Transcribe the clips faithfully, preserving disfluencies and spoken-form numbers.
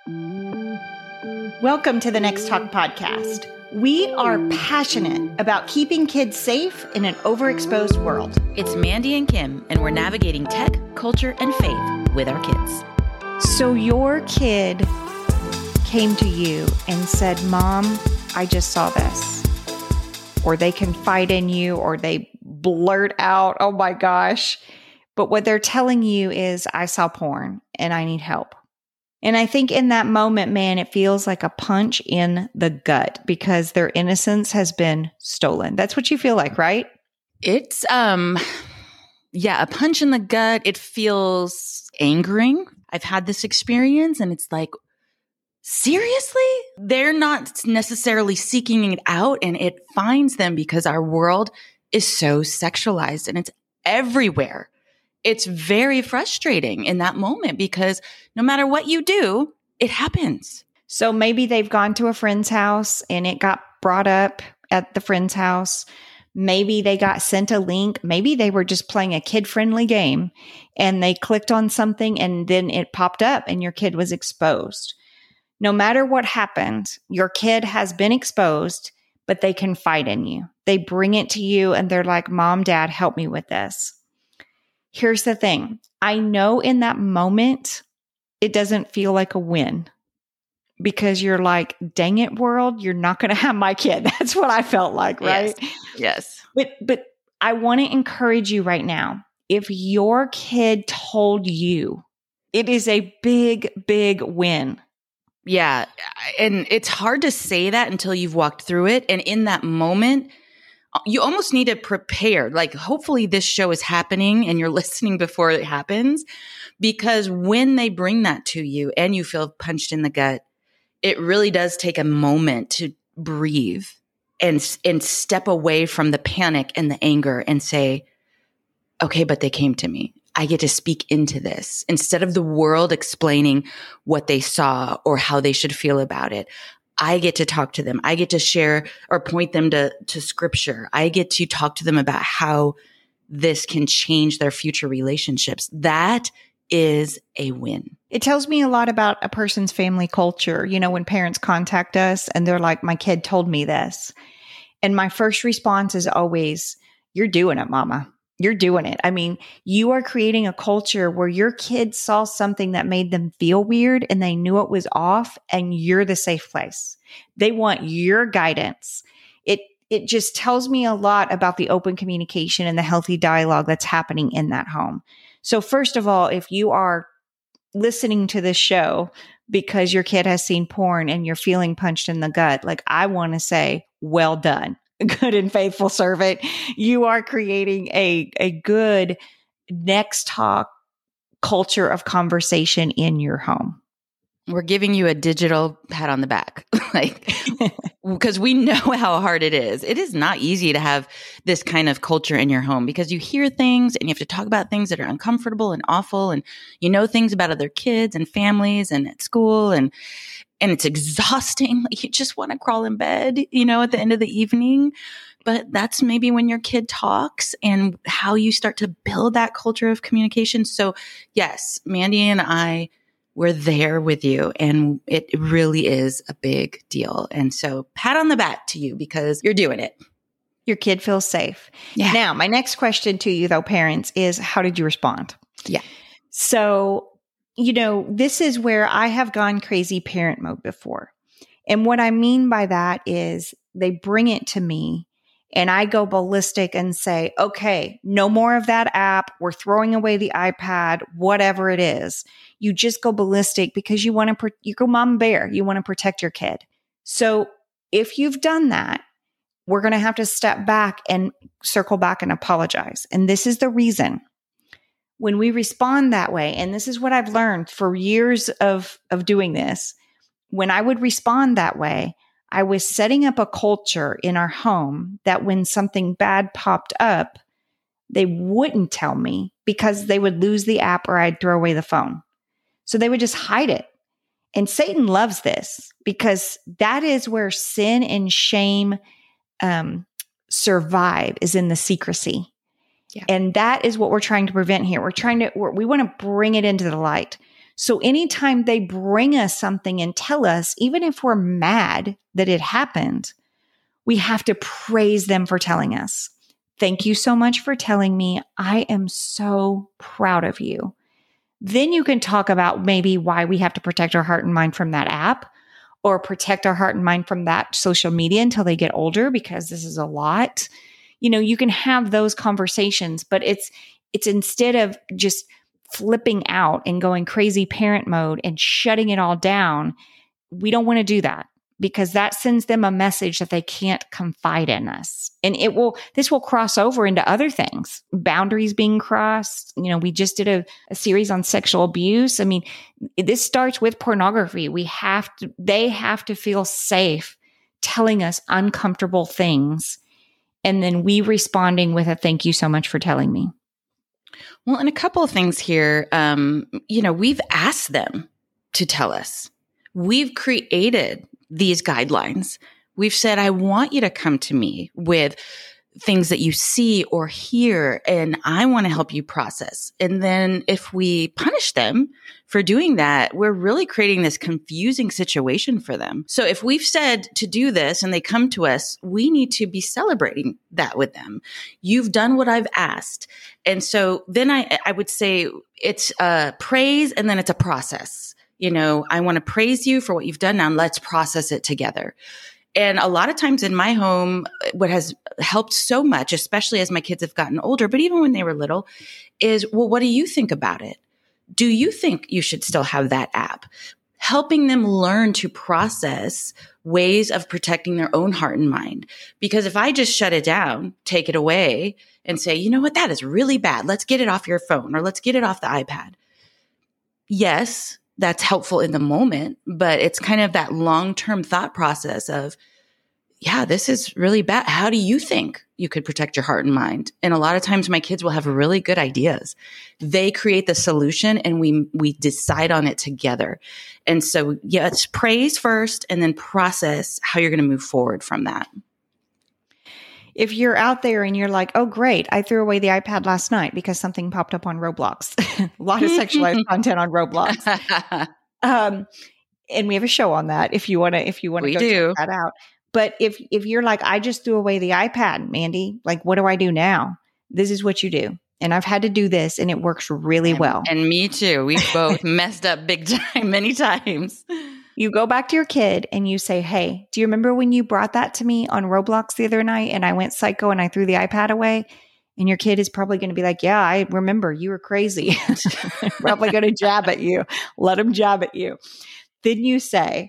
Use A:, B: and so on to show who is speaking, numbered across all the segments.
A: Welcome to the Next Talk podcast. We are passionate about keeping kids safe in an overexposed world.
B: It's Mandy and Kim, and we're navigating tech, culture, and faith with our kids.
A: So your kid came to you and said, Mom, I just saw this. Or they confide in you, or they blurt out, oh my gosh. But what they're telling you is, I saw porn and I need help. And I think in that moment, man, it feels like a punch in the gut because their innocence has been stolen. That's what you feel like, right?
B: It's, um, yeah, a punch in the gut. It feels angering. I've had this experience and it's like, seriously? They're not necessarily seeking it out and it finds them because our world is so sexualized and it's everywhere. It's very frustrating in that moment because no matter what you do, it happens.
A: So maybe they've gone to a friend's house and it got brought up at the friend's house. Maybe they got sent a link. Maybe they were just playing a kid-friendly game and they clicked on something and then it popped up and your kid was exposed. No matter what happened, your kid has been exposed, but they confide in you. They bring it to you and they're like, Mom, Dad, help me with this. Here's the thing. I know in that moment, it doesn't feel like a win because you're like, dang it, world, you're not going to have my kid. That's what I felt like, right?
B: Yes. Yes.
A: But, but I want to encourage you right now. If your kid told you, it is a big, big win.
B: Yeah. And it's hard to say that until you've walked through it. And in that moment, you almost need to prepare. Like, hopefully this show is happening and you're listening before it happens, because when they bring that to you and you feel punched in the gut, it really does take a moment to breathe and, and step away from the panic and the anger and say, okay, but they came to me. I get to speak into this instead of the world explaining what they saw or how they should feel about it. I get to talk to them. I get to share or point them to, to scripture. I get to talk to them about how this can change their future relationships. That is a win.
A: It tells me a lot about a person's family culture. You know, when parents contact us and they're like, my kid told me this. And my first response is always, you're doing it, mama. You're doing it. I mean, you are creating a culture where your kids saw something that made them feel weird and they knew it was off, and you're the safe place. They want your guidance. It it just tells me a lot about the open communication and the healthy dialogue that's happening in that home. So first of all, if you are listening to this show because your kid has seen porn and you're feeling punched in the gut, like, I want to say, well done. Good and faithful servant. You are creating a, a good Next Talk culture of conversation in your home.
B: We're giving you a digital pat on the back, like, because we know how hard it is. It is not easy to have this kind of culture in your home because you hear things and you have to talk about things that are uncomfortable and awful. And you know things about other kids and families and at school, and And it's exhausting. Like, you just want to crawl in bed, you know, at the end of the evening. But that's maybe when your kid talks and how you start to build that culture of communication. So yes, Mandy and I, we're there with you. And it really is a big deal. And so pat on the back to you because you're doing it.
A: Your kid feels safe.
B: Yeah.
A: Now, my next question to you, though, parents, is how did you respond?
B: Yeah.
A: So, you know, this is where I have gone crazy parent mode before. And what I mean by that is they bring it to me and I go ballistic and say, okay, no more of that app. We're throwing away the iPad, whatever it is. You just go ballistic because you want to, pro- you go mom bear. You want to protect your kid. So if you've done that, we're going to have to step back and circle back and apologize. And this is the reason. When we respond that way, and this is what I've learned for years of, of doing this, when I would respond that way, I was setting up a culture in our home that when something bad popped up, they wouldn't tell me because they would lose the app or I'd throw away the phone. So they would just hide it. And Satan loves this because that is where sin and shame um, survive, is in the secrecy. Yeah. And that is what we're trying to prevent here. We're trying to, we're, we want to bring it into the light. So anytime they bring us something and tell us, even if we're mad that it happened, we have to praise them for telling us. Thank you so much for telling me. I am so proud of you. Then you can talk about maybe why we have to protect our heart and mind from that app, or protect our heart and mind from that social media until they get older, because this is a lot. You know, you can have those conversations, but it's it's instead of just flipping out and going crazy parent mode and shutting it all down, we don't want to do that, because that sends them a message that they can't confide in us. And it will, this will cross over into other things, boundaries being crossed. You know, we just did a, a series on sexual abuse. I mean, this starts with pornography. We have to, they have to feel safe telling us uncomfortable things. And then we responding with a thank you so much for telling me.
B: Well, and a couple of things here. Um, you know, we've asked them to tell us. We've created these guidelines. We've said, I want you to come to me with things that you see or hear, and I want to help you process. And then if we punish them for doing that, we're really creating this confusing situation for them. So if we've said to do this and they come to us, we need to be celebrating that with them. You've done what I've asked. And so then I, I would say it's a praise, and then it's a process. You know, I want to praise you for what you've done. Now let's process it together. And a lot of times in my home, what has helped so much, especially as my kids have gotten older, but even when they were little, is, well, what do you think about it? Do you think you should still have that app? Helping them learn to process ways of protecting their own heart and mind. Because if I just shut it down, take it away, and say, you know what, that is really bad. Let's get it off your phone, or let's get it off the iPad. Yes, that's helpful in the moment, but it's kind of that long-term thought process of, yeah, this is really bad. How do you think you could protect your heart and mind? And a lot of times my kids will have really good ideas. They create the solution, and we, we decide on it together. And so, yeah, it's praise first, and then process how you're going to move forward from that.
A: If you're out there and you're like, oh, great, I threw away the iPad last night because something popped up on Roblox. A lot of sexualized content on Roblox. Um, and we have a show on that if you want to, if you want to go
B: do.
A: check that out. But if, if you're like, I just threw away the iPad, Mandy, like, what do I do now? This is what you do. And I've had to do this, and it works really
B: and,
A: well.
B: And me too. We both messed up big time many times.
A: You go back to your kid and you say, hey, do you remember when you brought that to me on Roblox the other night and I went psycho and I threw the iPad away? And your kid is probably going to be like, yeah, I remember, you were crazy. Probably going to jab at you. Let him jab at you. Then you say,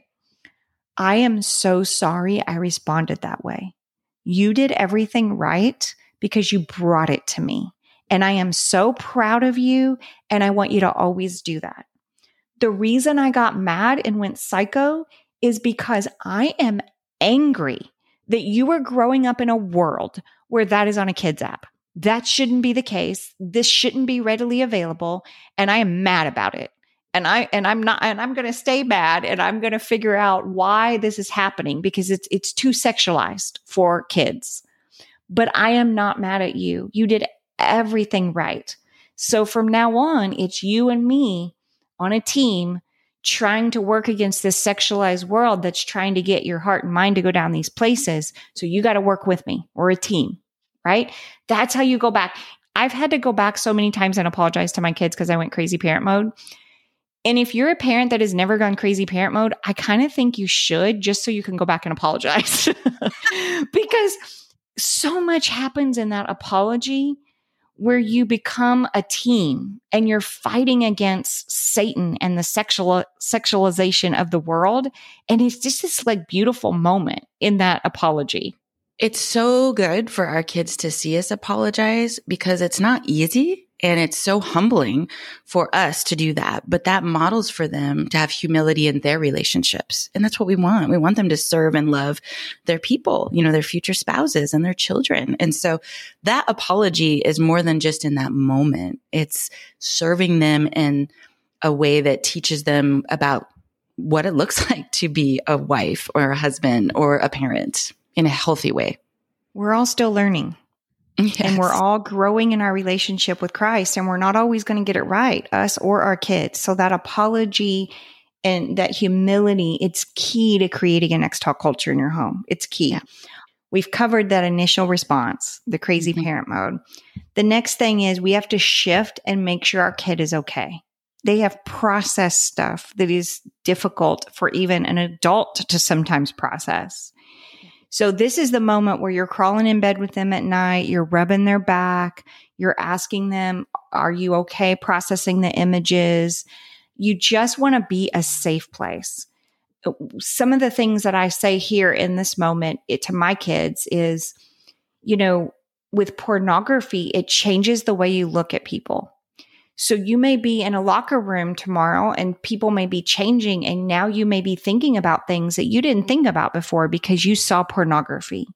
A: I am so sorry I responded that way. You did everything right because you brought it to me. And I am so proud of you. And I want you to always do that. The reason I got mad and went psycho is because I am angry that you were growing up in a world where that is on a kid's app. That shouldn't be the case. This shouldn't be readily available. And I am mad about it. And I, and I'm not, and I'm going to stay mad, and I'm going to figure out why this is happening, because it's, it's too sexualized for kids. But I am not mad at you. You did everything right. So from now on, it's you and me on a team trying to work against this sexualized world that's trying to get your heart and mind to go down these places. So you got to work with me. We're a team, right? That's how you go back. I've had to go back so many times and apologize to my kids because I went crazy parent mode. And if you're a parent that has never gone crazy parent mode, I kind of think you should, just so you can go back and apologize. Because so much happens in that apology where you become a team and you're fighting against Satan and the sexual sexualization of the world. And it's just this like beautiful moment in that apology.
B: It's so good for our kids to see us apologize, because it's not easy. And it's so humbling for us to do that. But that models for them to have humility in their relationships. And that's what we want. We want them to serve and love their people, you know, their future spouses and their children. And so that apology is more than just in that moment. It's serving them in a way that teaches them about what it looks like to be a wife or a husband or a parent in a healthy way.
A: We're all still learning.
B: Yes.
A: And we're all growing in our relationship with Christ, and we're not always going to get it right, us or our kids. So that apology and that humility, it's key to creating an X Talk culture in your home. It's key.
B: Yeah.
A: We've covered that initial response, the crazy
B: Mm-hmm.
A: parent mode. The next thing is we have to shift and make sure our kid is okay. They have processed stuff that is difficult for even an adult to sometimes process. So this is the moment where you're crawling in bed with them at night, you're rubbing their back, you're asking them, are you okay processing the images? You just want to be a safe place. Some of the things that I say here in this moment it, to my kids is, you know, with pornography, it changes the way you look at people. So you may be in a locker room tomorrow and people may be changing, and now you may be thinking about things that you didn't think about before because you saw pornography.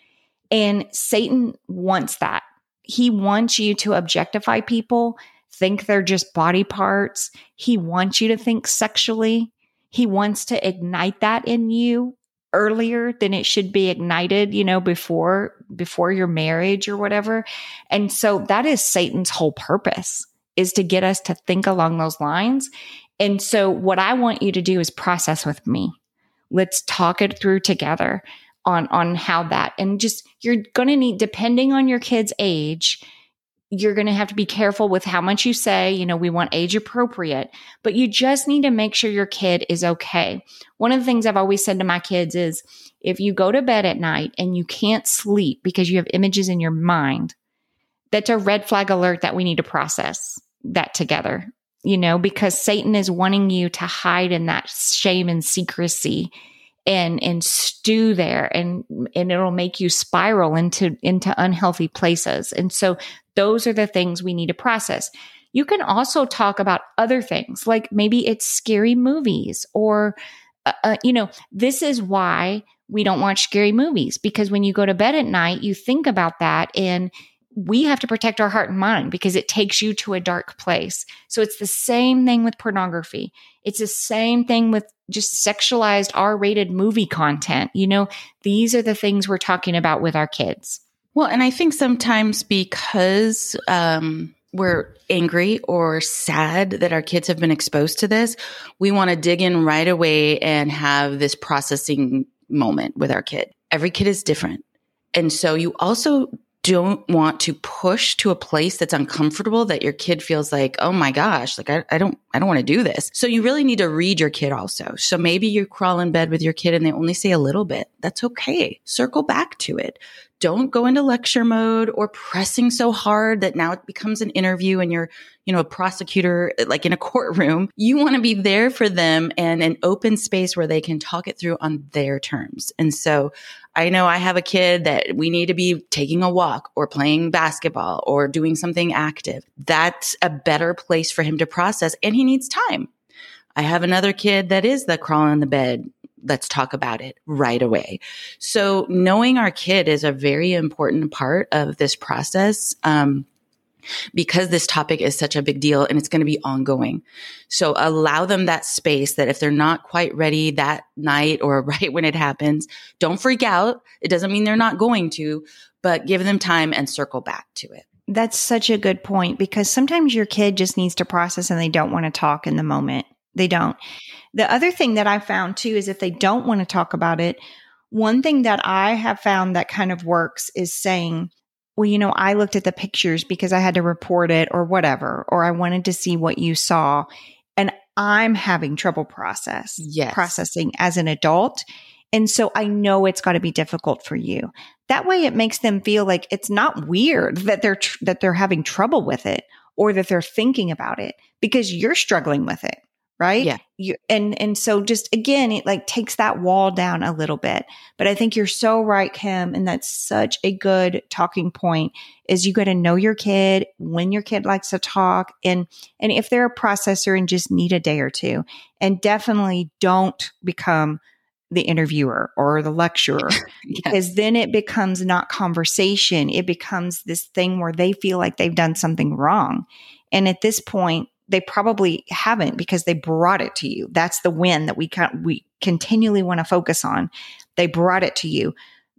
A: And Satan wants that. He wants you to objectify people, think they're just body parts. He wants you to think sexually. He wants to ignite that in you earlier than it should be ignited, you know, before, before your marriage or whatever. And so that is Satan's whole purpose, is to get us to think along those lines. And so what I want you to do is process with me. Let's talk it through together on, on how that, and just, you're going to need, depending on your kid's age, you're going to have to be careful with how much you say. You know, we want age appropriate, but you just need to make sure your kid is okay. One of the things I've always said to my kids is, if you go to bed at night and you can't sleep because you have images in your mind, that's a red flag alert that we need to process that together, you know, because Satan is wanting you to hide in that shame and secrecy and, and stew there, and, and it'll make you spiral into, into unhealthy places. And so those are the things we need to process. You can also talk about other things, like maybe it's scary movies or, uh, uh, you know, this is why we don't watch scary movies, because when you go to bed at night, you think about that, and we have to protect our heart and mind because it takes you to a dark place. So it's the same thing with pornography. It's the same thing with just sexualized R-rated movie content. You know, these are the things we're talking about with our kids.
B: Well, and I think sometimes because um, we're angry or sad that our kids have been exposed to this, we want to dig in right away and have this processing moment with our kid. Every kid is different. And so you also don't want to push to a place that's uncomfortable, that your kid feels like, oh my gosh, like I, I don't, I don't want to do this. So you really need to read your kid also. So maybe you crawl in bed with your kid and they only say a little bit. That's okay. Circle back to it. Don't go into lecture mode or pressing so hard that now it becomes an interview and you're, you know, a prosecutor, like in a courtroom. You want to be there for them and an open space where they can talk it through on their terms. And so I know I have a kid that we need to be taking a walk or playing basketball or doing something active. That's a better place for him to process, and he needs time. I have another kid that is the crawl in the bed. Let's talk about it right away. So knowing our kid is a very important part of this process. Um, because this topic is such a big deal and it's going to be ongoing. So allow them that space that if they're not quite ready that night or right when it happens, don't freak out. It doesn't mean they're not going to, but give them time and circle back to it.
A: That's such a good point, because sometimes your kid just needs to process and they don't want to talk in the moment. They don't. The other thing that I found too is if they don't want to talk about it, one thing that I have found that kind of works is saying, well, you know, I looked at the pictures because I had to report it or whatever, or I wanted to see what you saw, and I'm having trouble process
B: yes.
A: processing as an adult. And so I know it's got to be difficult for you. That way it makes them feel like it's not weird that they're, tr- that they're having trouble with it or that they're thinking about it, because you're struggling with it. Right.
B: Yeah.
A: You, and, and so just again, it like takes that wall down a little bit, but I think you're so right, Kim. And that's such a good talking point, is you got to know your kid, when your kid likes to talk, and, and if they're a processor and just need a day or two, and definitely don't become the interviewer or the lecturer,
B: yes.
A: because then it becomes not conversation. It becomes this thing where they feel like they've done something wrong. And at this point, they probably haven't, because they brought it to you. That's the win that we can, we continually want to focus on. They brought it to you.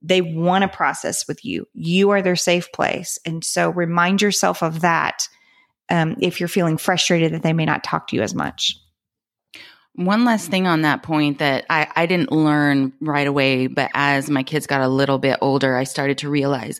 A: They want to process with you. You are their safe place. And so remind yourself of that um, if you're feeling frustrated that they may not talk to you as much.
B: One last thing on that point that I, I didn't learn right away, but as my kids got a little bit older, I started to realize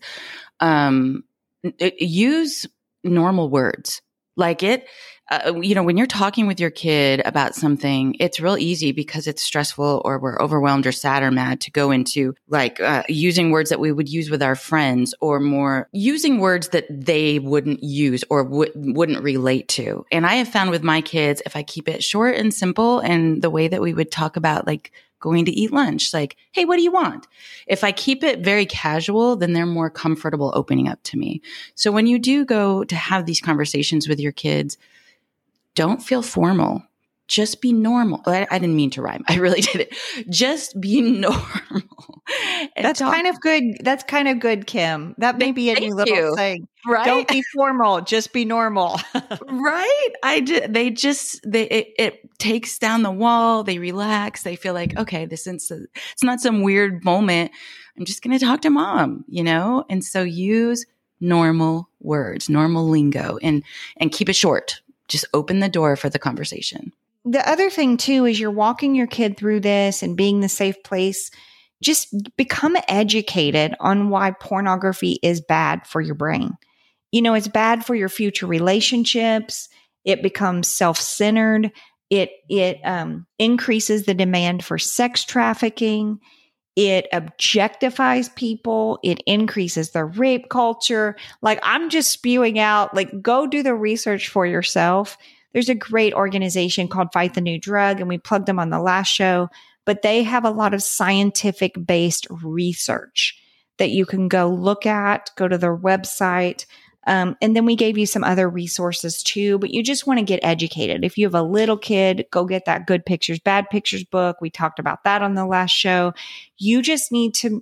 B: um, it, use normal words. Like it, uh, you know, when you're talking with your kid about something, it's real easy because it's stressful or we're overwhelmed or sad or mad to go into like uh, using words that we would use with our friends or more using words that they wouldn't use or w- wouldn't relate to. And I have found with my kids, if I keep it short and simple and the way that we would talk about like going to eat lunch, like, hey, what do you want? If I keep it very casual, then they're more comfortable opening up to me. So when you do go to have these conversations with your kids, don't feel formal. Just be normal. I, I didn't mean to rhyme. I really did it. Just be normal.
A: That's talk- kind of good. That's kind of good, Kim. That may be a new little
B: you.
A: thing.
B: Right?
A: Don't be formal. Just be normal.
B: Right? I did. They just they it, it takes down the wall. They relax. They feel like, okay, this is it's not some weird moment. I'm just going to talk to mom, you know. And so use normal words, normal lingo, and and keep it short. Just open the door for the conversation.
A: The other thing too is you're walking your kid through this and being the safe place. Just become educated on why pornography is bad for your brain. You know, it's bad for your future relationships. It becomes self-centered. It it um, increases the demand for sex trafficking. It objectifies people. It increases the rape culture. Like I'm just spewing out, like go do the research for yourself. There's a great organization called Fight the New Drug, and we plugged them on the last show, but they have a lot of scientific based research that you can go look at, go to their website. Um, and then we gave you some other resources too, but you just want to get educated. If you have a little kid, go get that Good Pictures, Bad Pictures book. We talked about that on the last show. You just need to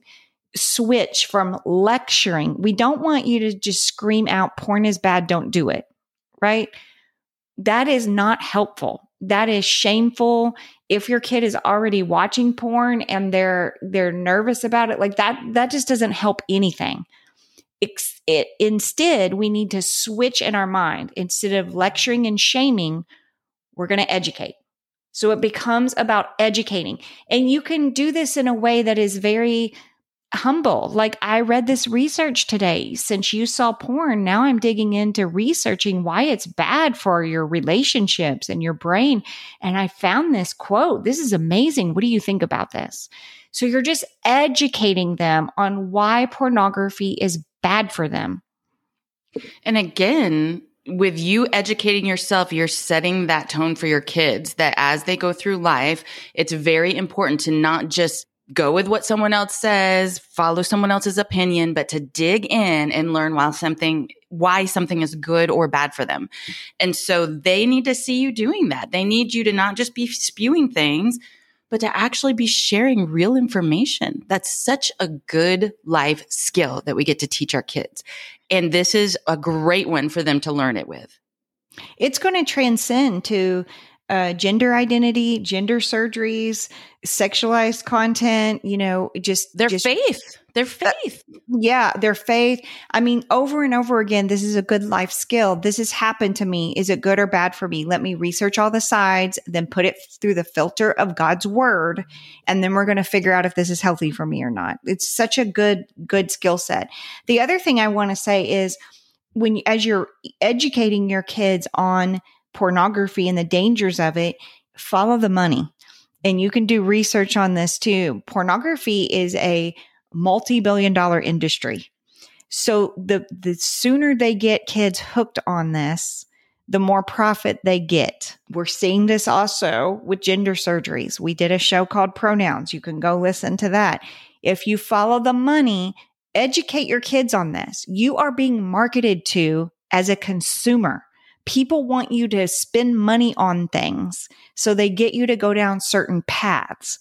A: switch from lecturing. We don't want you to just scream out, porn is bad, don't do it, right? That is not helpful. That is shameful. If your kid is already watching porn and they're they're nervous about it, like that, that just doesn't help anything. It, it, instead, we need to switch in our mind. Instead of lecturing and shaming, we're going to educate. So it becomes about educating. And you can do this in a way that is very humble. Like I read this research today. Since you saw porn, now I'm digging into researching why it's bad for your relationships and your brain. And I found this quote. This is amazing. What do you think about this? So you're just educating them on why pornography is bad for them.
B: And again, with you educating yourself, you're setting that tone for your kids that as they go through life, it's very important to not just go with what someone else says, follow someone else's opinion, but to dig in and learn why something, why something is good or bad for them. And so they need to see you doing that. They need you to not just be spewing things, but to actually be sharing real information. That's such a good life skill that we get to teach our kids. And this is a great one for them to learn it with.
A: It's going to transcend to uh, gender identity, gender surgeries, sexualized content, you know, just
B: their
A: just,
B: faith, their faith.
A: Uh, yeah, their faith. I mean, over and over again, this is a good life skill. This has happened to me. Is it good or bad for me? Let me research all the sides, then put it through the filter of God's word. And then we're going to figure out if this is healthy for me or not. It's such a good, good skill set. The other thing I want to say is when, as you're educating your kids on pornography and the dangers of it, follow the money. And you can do research on this too. Pornography is a multi-billion dollar industry. So the, the sooner they get kids hooked on this, the more profit they get. We're seeing this also with gender surgeries. We did a show called Pronouns. You can go listen to that. If you follow the money, educate your kids on this. You are being marketed to as a consumer. People want you to spend money on things, so they get you to go down certain paths.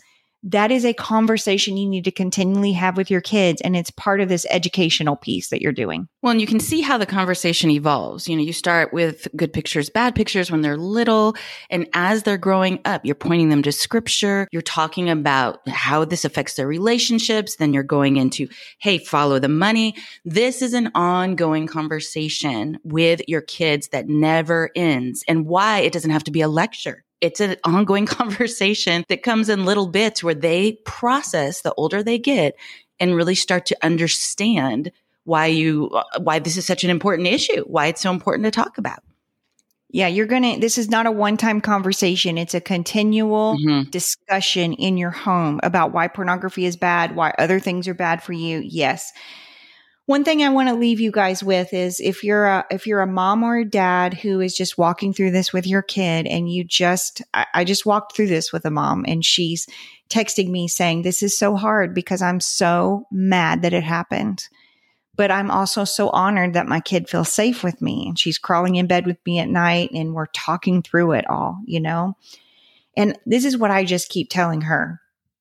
A: that is a conversation you need to continually have with your kids. And it's part of this educational piece that you're doing.
B: Well, and you can see how the conversation evolves. You know, you start with good pictures, bad pictures when they're little. And as they're growing up, you're pointing them to scripture. You're talking about how this affects their relationships. Then you're going into, hey, follow the money. This is an ongoing conversation with your kids that never ends, and why it doesn't have to be a lecture. It's an ongoing conversation that comes in little bits where they process the older they get and really start to understand why you, why this is such an important issue, why it's so important to talk about.
A: Yeah, you're going to, this is not a one-time conversation. It's a continual
B: Mm-hmm.
A: discussion in your home about why pornography is bad, why other things are bad for you. Yes. One thing I want to leave you guys with is if you're a, if you're a mom or a dad who is just walking through this with your kid and you just, I, I just walked through this with a mom and she's texting me saying, this is so hard because I'm so mad that it happened. But I'm also so honored that my kid feels safe with me and she's crawling in bed with me at night and we're talking through it all, you know? And this is what I just keep telling her.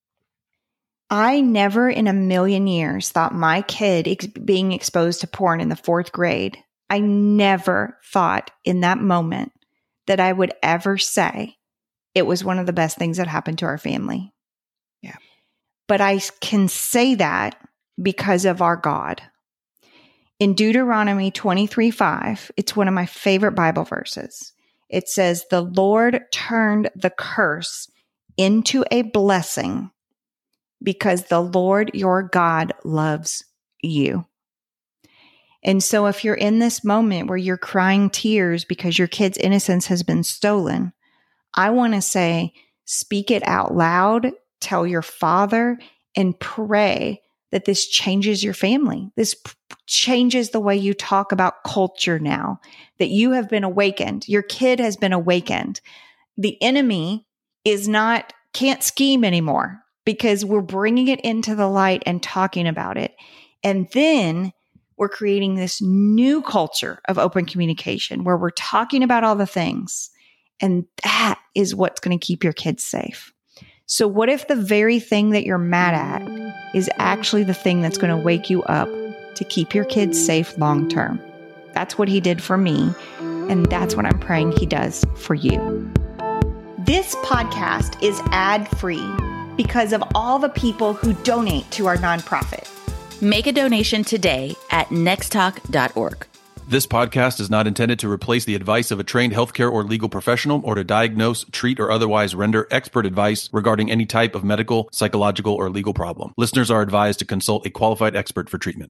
A: I never in a million years thought my kid ex- being exposed to porn in the fourth grade, I never thought in that moment that I would ever say it was one of the best things that happened to our family.
B: Yeah.
A: But I can say that because of our God. In Deuteronomy twenty-three five, it's one of my favorite Bible verses. It says, the Lord turned the curse into a blessing because the Lord your God loves you. And so if you're in this moment where you're crying tears because your kid's innocence has been stolen, I want to say, speak it out loud, tell your father, and pray that this changes your family. This p- changes the way you talk about culture now, that you have been awakened. Your kid has been awakened. The enemy is not, can't scheme anymore, because we're bringing it into the light and talking about it. And then we're creating this new culture of open communication where we're talking about all the things. And that is what's going to keep your kids safe. So what if the very thing that you're mad at is actually the thing that's going to wake you up to keep your kids safe long term? That's what he did for me. And that's what I'm praying he does for you. This podcast is ad-free because of all the people who donate to our nonprofit.
B: Make a donation today at next talk dot org.
C: This podcast is not intended to replace the advice of a trained healthcare or legal professional or to diagnose, treat, or otherwise render expert advice regarding any type of medical, psychological, or legal problem. Listeners are advised to consult a qualified expert for treatment.